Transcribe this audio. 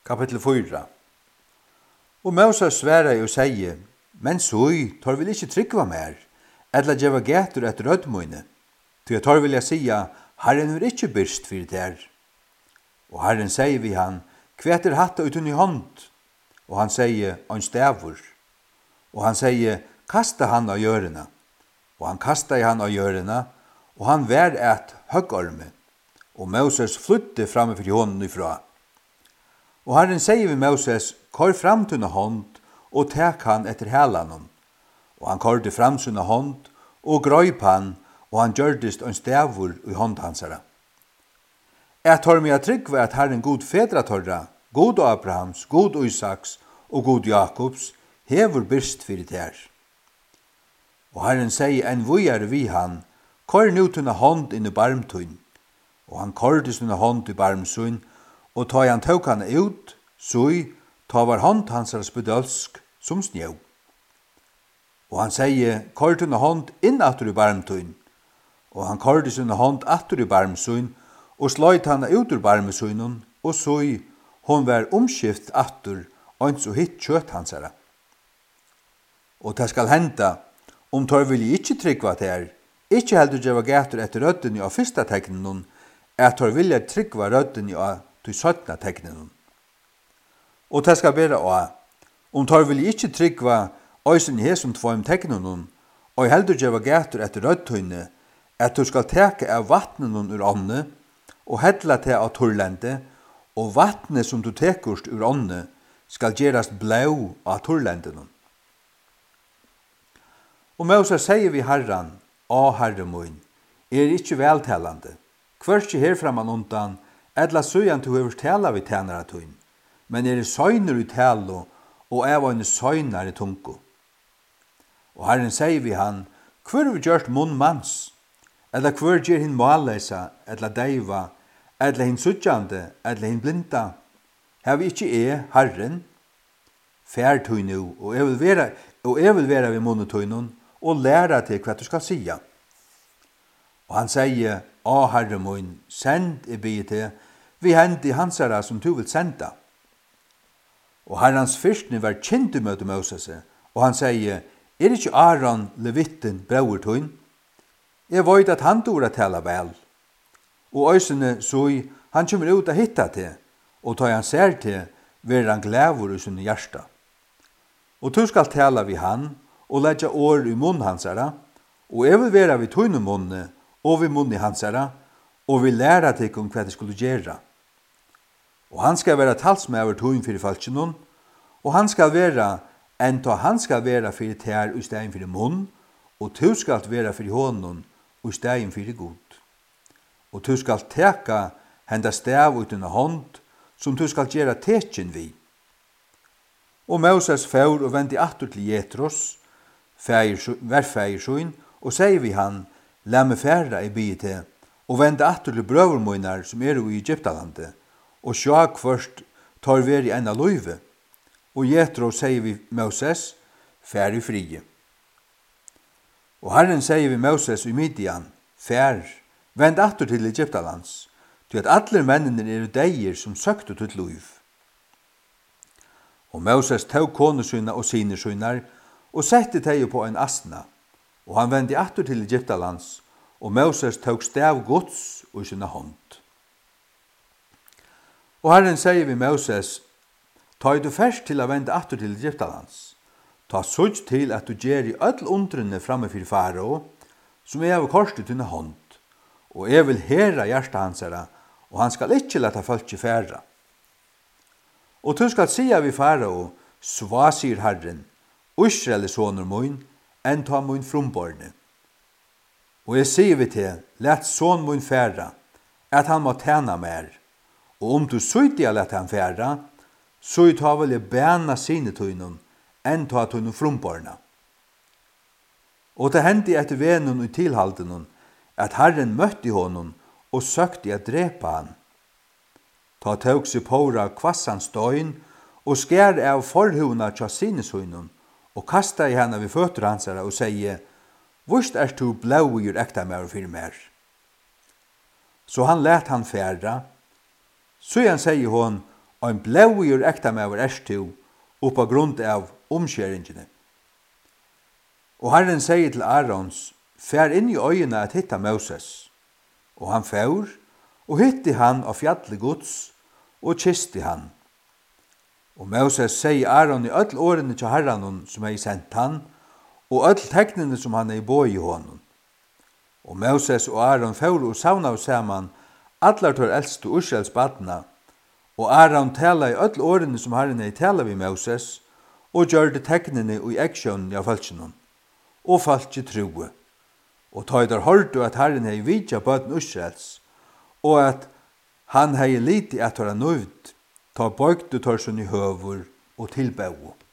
Kapitel 4. Og Moses svarer og sier, men soi, tar vil ikke tryggva mer, eller djeva getur etter rødmøyne, til tar vil jeg sia, Herren er ikke byrst fyrir der. Og Herren sier vi han, kveter hatta utun i hånd, og han sier, en stavur. Og han sier, kasta han av gjørena. Og han kasta i han av gjørena, og han vær et høggorme, og Moses flytte framme for hånden ifra. Og Herren sier vi Moses, kår fram til hånd, og tek han etter hælanon. Og han kårde fram sina hånd, og grøyp han, og han gjørdist en stavur i hånd hansara. Jeg tar meg at tryggve at Herren god fedra torra, god Abrahams, god Isaks og god Jakobs, hever byrst fyrir ter. Og Herren sier en vujare vi han, kår nu tunna hånd inn i barmtun, og han kårde sina hånd i barmsun, og ta han tåk han ut, sui, ta var hånd hansara spedølsk som snjå. Og han sier, kår tunna hånd inn atur i barmtun, og han kårde sina hånd atur i barmsun, og sløyt han ut ur barmsunnen, og sui, hon var omskift atur, ans og hitt kjøtt hansara. Og det skal henda, om tar vil ikkje tryggva ter, ikkje heldur djeva gater etter røddeni av fyrsta teknen, at tar vilja tryggva røddeni av til 17. teknen. Og det skal bera av, om tar vil ikkje tryggva øysen i hesum tvoim teknen, og heldur djeva gater etter røddeni, at du skal teke av vattnen ur ånne, og hedla til av turlende, og vattnet som du tekurst ur ånne, skal gjerast blau av turlenden. Og Moses sier vi Herren, Herre mun, ikkje veltalande, hverskje herframan undan, edla søyan du hever tala vi tænare tøyn, men søgner i talo, og en søgnar i tunko. Og Herren sier vi han, hver vi gjørt munn mans, eller hver gjer hin måleisa, eller deiva, eller hin suttjande, eller hin blinda, har vi ikkje Herren, fær tøy nu, og jeg vil vera vi munne tøynun, og læra til hva du skal sia. Og han sier, Herre mun, send i bygget vi hendi hansara som du vil senda. Og Herrens fyrstne var kjent i møte Moses, og han sier, ikkje Aron levitten brauer tøyn? Jeg vet at han dora tala vel. Og øysene soi, han kommer ut og hitta til, og tar han ser til, ver han glævur i sinne hjärsta. Og du skal tala vi han, og letja år i munn hansara, og jeg vil vera vi tøyne munne, og vi munne hansara, og vi læra til om hva det skulle gjera. Og han skal vera talsmæver tøyn fyrir falskinon, og han skal vera, enta han skal vera fyrir tær i stegin fyrir munn, og du skal vera fyrir hånden, og i stegin fyrir god. Og du skal teka henda stav uten av hånd, som du skal gjera tekin vi. Og Moses fær og vendi atur til Jetros, verfeiersøyn, og sier vi han, la meg færa i bygget, og vende atur til brøvermøynar som i Egyptalandet, og sjå først tar vi i ena løyve. Og Jetros sier vi Moses, fær i frie. Og Herren sier vi Moses i Midian, fær, vend atur til Egyptalands, til at alle mennene deir som søkte til løyv. Og Moses tog konesyna og sinesynar, og sette teg på en asna, og han vendi atur til Egyptalands, og Moses tog stav gods og sina hånd. Og Herren sier vi Moses, ta du først til å vende atur til Egyptalands, ta sutt til at du gjer i öll undrene framme fyrir farao, som jeg har korset til hånd, og jeg vil hera hjersta hansara, og han skal ikkje leta folk i færa. Og du skal sia vi farao, sva sier Herren, Israel er sonur mun, enn ta mun frumborne. Og jeg sier vi til, let son mun færa, at han må tjena mer, og om du søytia let han færa, så ta vel jeg bæna sine tøynun, enn ta tøynun frumborna. Og det hendte etter venun og tilhaldenun, at Herren møtte honom og søkte å drepa han. Ta tåg seg påra kvassans døgn, og skær av forhuna tja sinesøynun, og kasta i henne ved føtter hansara og sier, «Vurst er du blaugjur ekta mer fyrir mer?» Så han let han færa. Så han sier hon, ein blauur ekta maver erstu upp på grund av omskjæringene. Og Herren sier til Arons, fær inn i øyene at hitta Moses. Og han fær, og hitti han av fjallet Guds, og kisti han. Og Moses sier Aron i öll årene til Herren som hei sendt han, og öll teknene som han hei boi i honom. Og Moses og Aron fær og savna og saman, allar tor eldste Ursels badna, og Aron tala i öll årene som Herren hei tala vi Moses, og gjør det teknene i eksjonen av falskjennom, og falskje troe. Og tøydar hørte at Herren hei vidja bøten Ursels, og at han hei liti at hara nøvd, ta bøygdu torsun i høvur og tilbau.